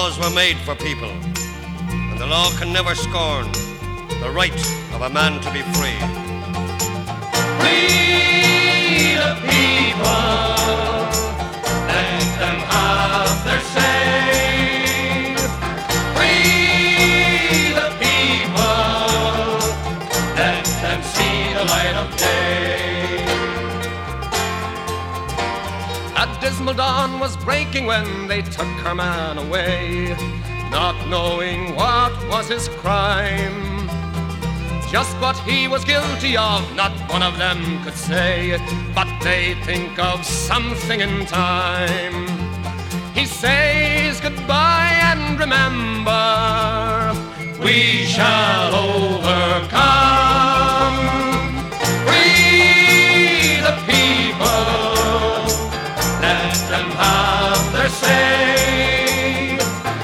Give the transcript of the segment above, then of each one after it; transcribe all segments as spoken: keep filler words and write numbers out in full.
Laws were made for people, and the law can never scorn the right of a man to be free. We the people, let them have their say. We the people, let them see the light of day. A dismal dawn was breaking when they took her man away, not knowing what was his crime. Just what he was guilty of, not one of them could say, but they think of something in time. He says goodbye and remember, we shall overcome. We the people, let them have their say.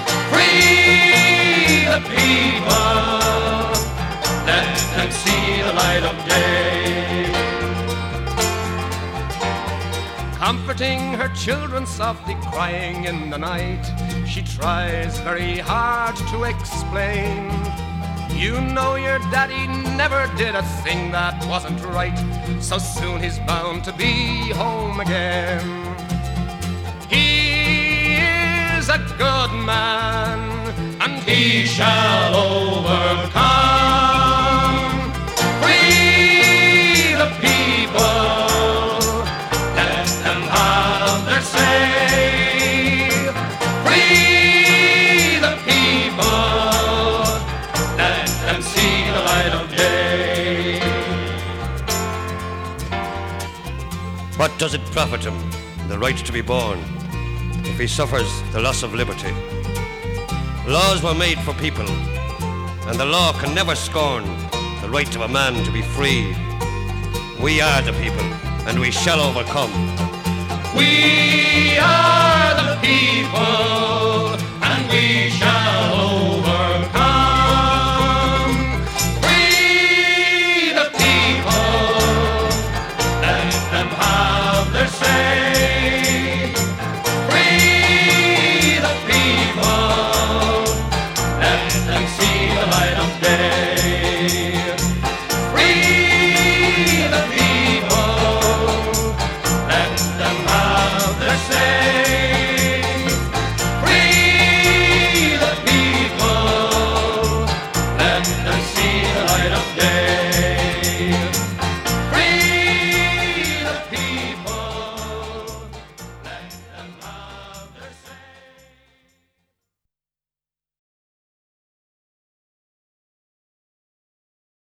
Free the people, let them see the light of day. Comforting her children softly crying in the night, she tries very hard to explain. You know your daddy never did a thing that wasn't right, so soon he's bound to be home again. He is a good man, and he shall overcome. Free the people, let them have their say. Free the people, let them see the light of day. What does it profit him, the right to be born, if he suffers the loss of liberty? Laws were made for people, and the law can never scorn the right of a man to be free. We are the people, and we shall overcome. We are the people, and we shall